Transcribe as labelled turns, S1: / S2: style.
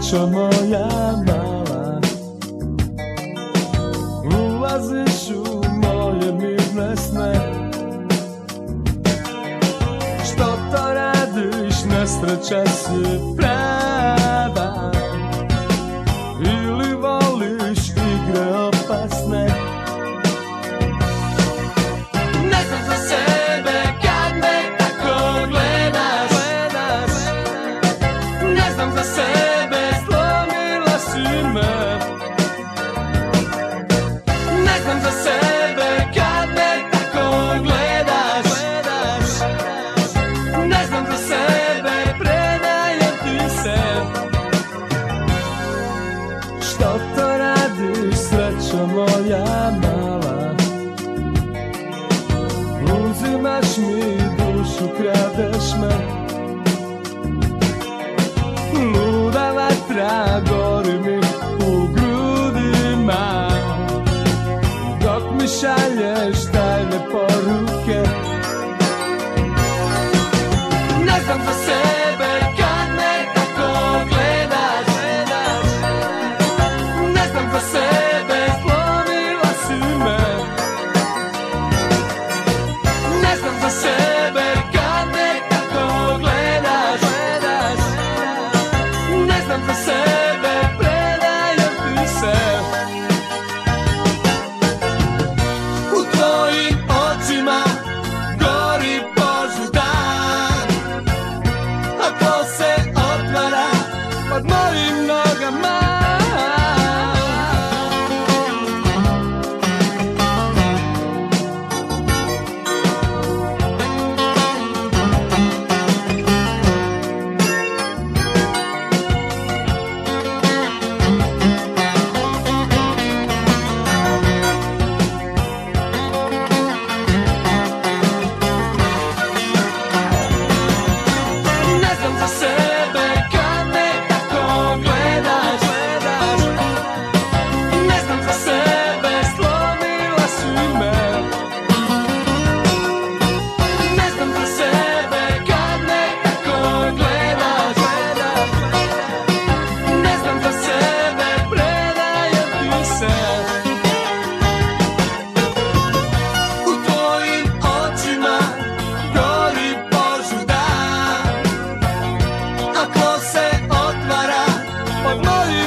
S1: srećo moja mala, ulaziš u moje mirne sne. Što to radiš, nesreća si prava, ili voliš igre opasne? Ne znam za sebe kad me tako gledaš, ne znam za sebe, slomila si me. Ne znam za sebe kad me tako gledaš, ne znam za sebe, predajem ti se. Što to radiš, srećo moja mala? Uzimaš mi dušu, kradeš me. Luda vatra gori mi u grudima, dok mi šalješ tajne poruke. Ne znam za sebe kad me tako gledaš, ne znam za sebe, slomila si me. Ne znam za sebe kad me tako gledaš, ne znam za sebe, predajem ti se. U tvojim očima gori požudan, a ko se otvara pod mojim nogama. Ne znam za sebe kad me tako gledaš, ne znam za sebe, slomila si me. Ne znam za sebe kad me tako gledaš, ne znam za sebe, predajem ti se. U tvojim očima gori požudan, ako se otvara pod mojim